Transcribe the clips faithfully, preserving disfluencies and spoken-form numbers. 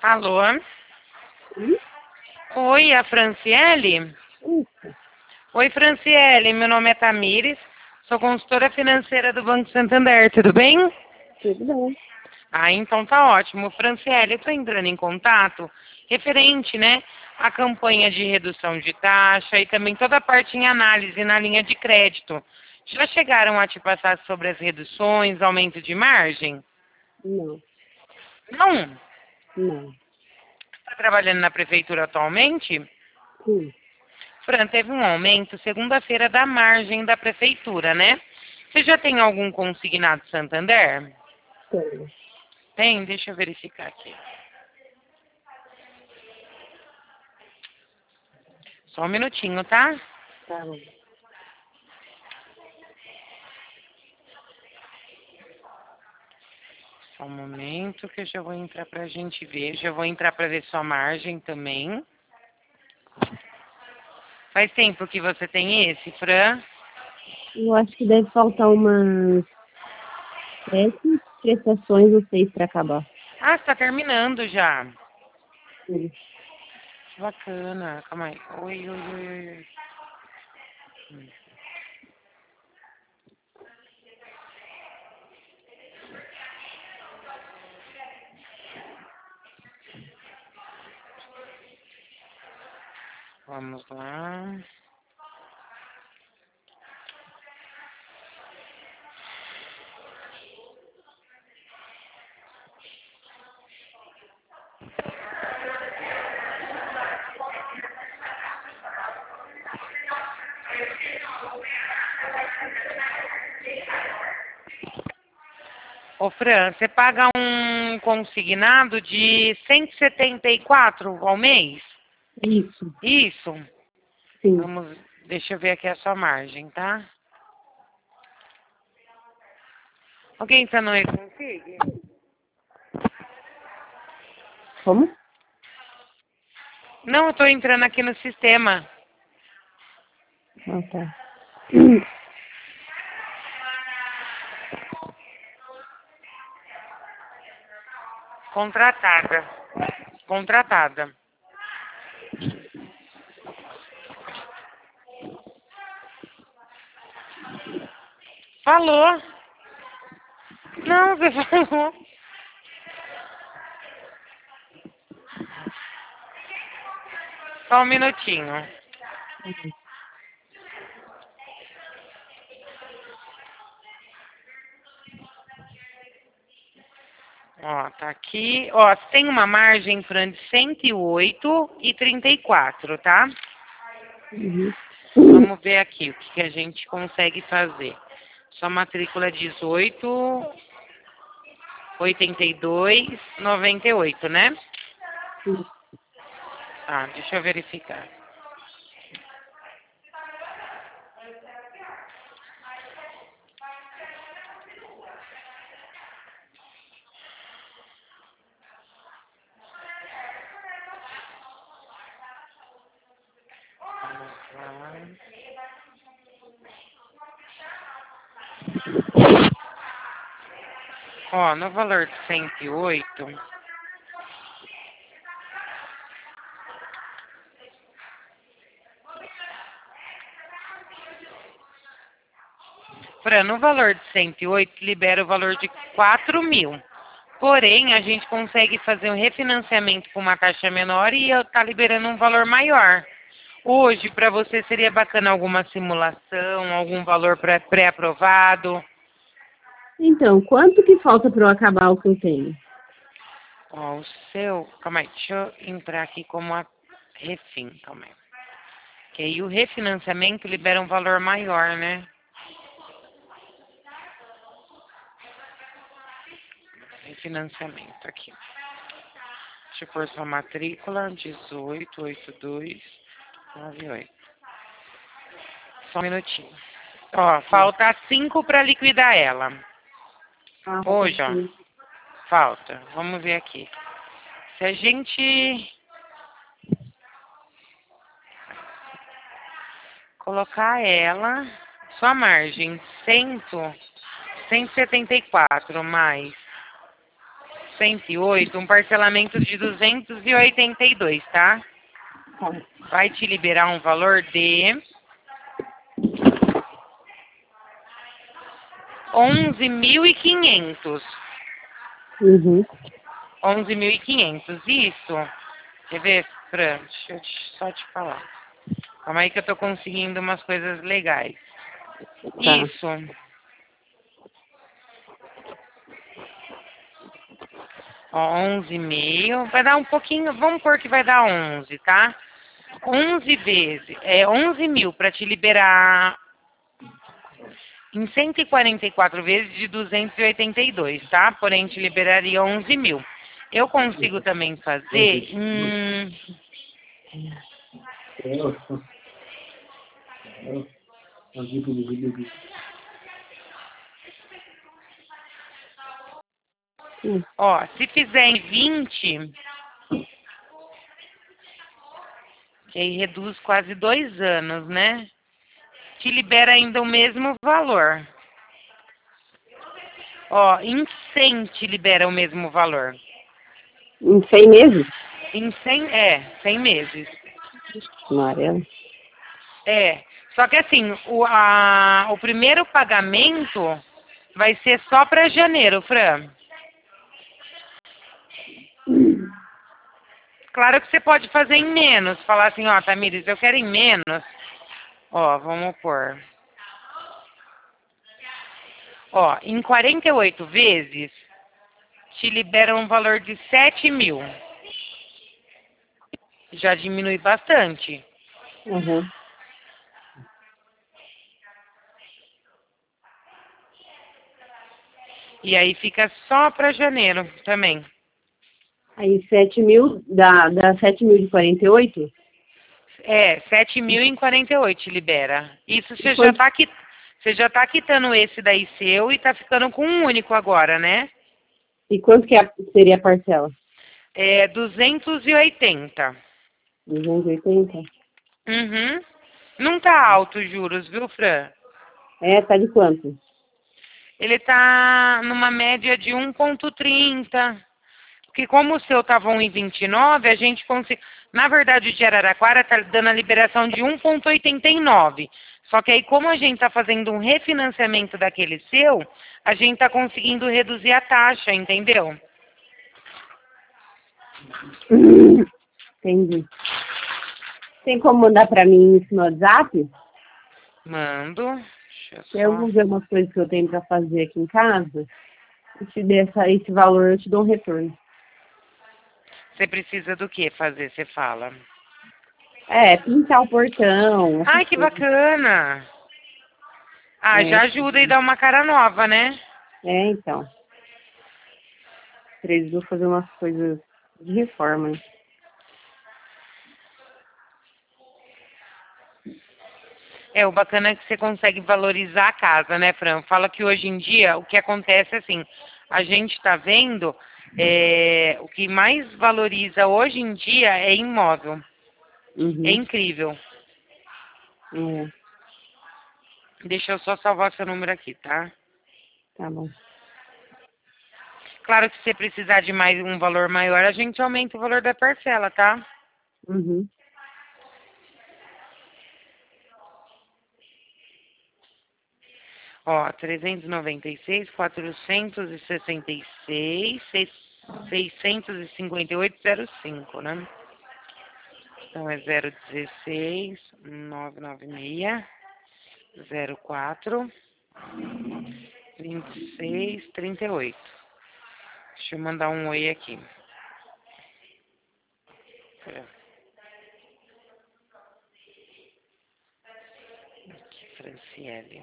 Alô? Hum? Oi, a Franciele? Isso, Oi, Franciele, meu nome é Tamires, sou consultora financeira do Banco Santander, tudo bem? tudo bem. Ah, então tá ótimo. Franciele, eu tô entrando em contato referente, né, à campanha de redução de taxa e também toda a parte em análise na linha de crédito. Já chegaram a te passar sobre as reduções, aumento de margem? Não, Não? não. Está trabalhando na prefeitura atualmente? Sim, Fran, teve um aumento segunda-feira da margem da prefeitura, né? Você já tem algum consignado Santander? tenho. Tem? Deixa eu verificar aqui. Só um minutinho, tá? Tá bom. Só um momento que eu já vou entrar pra gente ver. Já vou entrar pra ver sua margem também. Faz tempo que você tem esse, Fran? Eu acho que deve faltar umas sete prestações ou seis para acabar. Ah, você tá terminando já. Sim. Que bacana. Calma aí. Oi, oi, oi, oi. oi. Hum. Vamos lá. Ô, Fran, você paga um consignado de cento e setenta e quatro ao mês? Isso, Isso. sim. Vamos, deixa eu ver aqui a sua margem, tá? Alguém está no e-config? Como? Não, eu tô entrando aqui no sistema. Ah, tá. Contratada. Contratada. Falou. Não, você falou. Só um minutinho. Ó, tá aqui. Ó, tem uma margem, Fran, de cento e oito e trinta e quatro, tá? Uhum. Vamos ver aqui o que, que a gente consegue fazer. Sua matrícula é dezoito, oitenta e dois, noventa e oito, né? Sim. Tá, deixa eu verificar. Vamos lá. Ó, no valor de cento e oito, Fran, no valor de cento e oito, libera o valor de quatro mil. Porém, a gente consegue fazer um refinanciamento com uma taxa menor e eu tá liberando um valor maior. Hoje, para você, seria bacana alguma simulação, algum valor pré- pré-aprovado? Então, quanto que falta para eu acabar o que eu tenho? Ó, o seu... Calma aí, deixa eu entrar aqui como a refim, calma aí. Que aí o refinanciamento libera um valor maior, né? Refinanciamento aqui. Deixa eu pôr sua matrícula, dezoito, oitenta e dois, noventa e oito. Só um minutinho. Ó, falta cinco para liquidar ela. Ah, falta Hoje, ó, sim. falta. Vamos ver aqui. Se a gente colocar ela, sua margem, cem, cento e setenta e quatro mais cento e oito, um parcelamento de duzentos e oitenta e dois, tá? Tá. Vai te liberar um valor de onze mil e quinhentos. Uhum. onze mil e quinhentos, isso. Quer ver, Fran? Deixa eu te- só te falar. Calma aí que eu tô conseguindo umas coisas legais. Tá. Isso. Ó, onze mil. Vai dar um pouquinho, vamos pôr que vai dar onze, tá? onze vezes, é onze mil para te liberar em cento e quarenta e quatro vezes de duzentos e oitenta e dois, tá? Porém, te liberaria onze mil. Eu consigo também fazer em... Hum. Ó, se fizer em vinte, que aí reduz quase dois anos, né? Te libera ainda o mesmo valor. Ó, em cem te libera o mesmo valor. Em cem meses? Em cem, é, cem meses. Amarelo. É, só que assim, o, a, o primeiro pagamento vai ser só para janeiro, Fran. Claro que você pode fazer em menos. Falar assim, ó, Tamires, eu quero em menos. Ó, vamos pôr. Ó, em quarenta e oito vezes, te libera um valor de sete mil. Já diminui bastante. Uhum. E aí fica só para janeiro também. Aí sete mil, dá, dá sete mil de quarenta e oito? É, sete mil em quarenta e oito te libera. Isso E você já quanto, tá quit... você já tá quitando esse daí seu e tá ficando com um único agora, né? e quanto que é a- seria a parcela? É duzentos e oitenta. duzentos e oitenta? Uhum. Não tá alto os juros, viu, Fran? É, tá de quanto? Ele tá numa média de um vírgula trinta. Porque como o seu tava um vírgula vinte e nove, a gente consegue... Na verdade, o de Araraquara tá dando a liberação de um vírgula oitenta e nove. Só que aí, como a gente tá fazendo um refinanciamento daquele seu, a gente tá conseguindo reduzir a taxa, entendeu? Entendi. Tem como mandar pra mim isso no WhatsApp? Mando. Deixa eu Eu só... vou ver umas coisas que eu tenho pra fazer aqui em casa. E se der essa, esse valor, eu te dou um retorno. Você precisa do que fazer, você fala? É, pintar o portão, Ai, essas que coisas. bacana! Ah, É, já ajuda e dá uma cara nova, né? é então. Preciso fazer umas coisas de reforma, né? É, o bacana é que você consegue valorizar a casa, né, Fran? Fala que hoje em dia o que acontece é assim, a gente está vendo é, o que mais valoriza hoje em dia é imóvel. É Uhum. incrível. É, Deixa eu só salvar seu número aqui, tá? tá bom. Claro que se você precisar de mais um valor maior, a gente aumenta o valor da parcela, tá? Uhum. Ó, trezentos e noventa e seis, quatrocentos e sessenta e seis, seiscentos e cinquenta e oito, zero cinco, né? Então é zero dezesseis, novecentos e noventa e seis, zero quatro, vinte e seis, trinta e oito. Deixa eu mandar um oi aqui. Pera. Aqui, Franciele.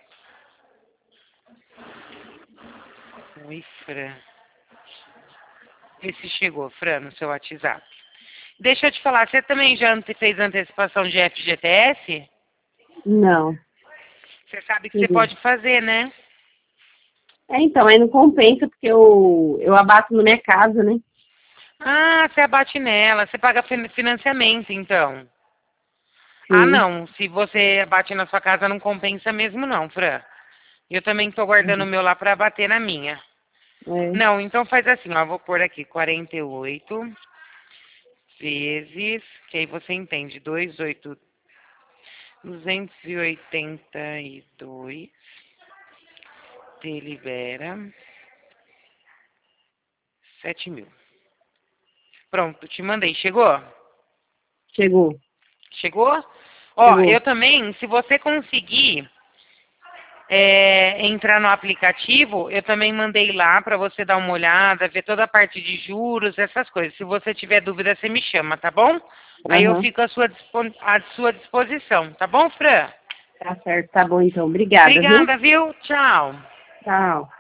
Oi, Fran. Vê se chegou, Fran, no seu WhatsApp. Deixa eu te falar, você também já ante- fez antecipação de F G T S? Não. Você sabe que você Uhum. pode fazer, né? É, então, aí não compensa porque eu, eu abato na minha casa, né? Ah, você abate nela, você paga fin- financiamento, então. Ah, Sim. não, se você abate na sua casa não compensa mesmo não, Fran. Eu também estou guardando o Uhum. meu lá para bater na minha. É. Não, então faz assim, ó, vou pôr aqui quarenta e oito vezes, que aí você entende, dois, oito, duzentos e oitenta e dois, te libera sete mil. Pronto, te mandei, chegou? Chegou. Chegou? Ó, Chegou. eu também, se você conseguir é, entrar no aplicativo, eu também mandei lá para você dar uma olhada, ver toda a parte de juros, essas coisas. Se você tiver dúvida, você me chama, tá bom? Aí eu Aham. fico à sua, dispo- à sua disposição, tá bom, Fran? Tá certo, tá bom então. Obrigada, viu? Obrigada, viu? Tchau. Tchau.